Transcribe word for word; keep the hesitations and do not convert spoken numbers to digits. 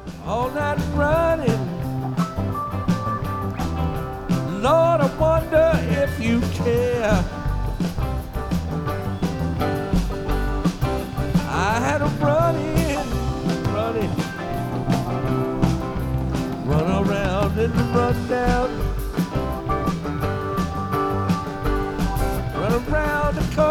all night running. Lord, I wonder if you care. I had a running, running, run around and run down, run around the corner.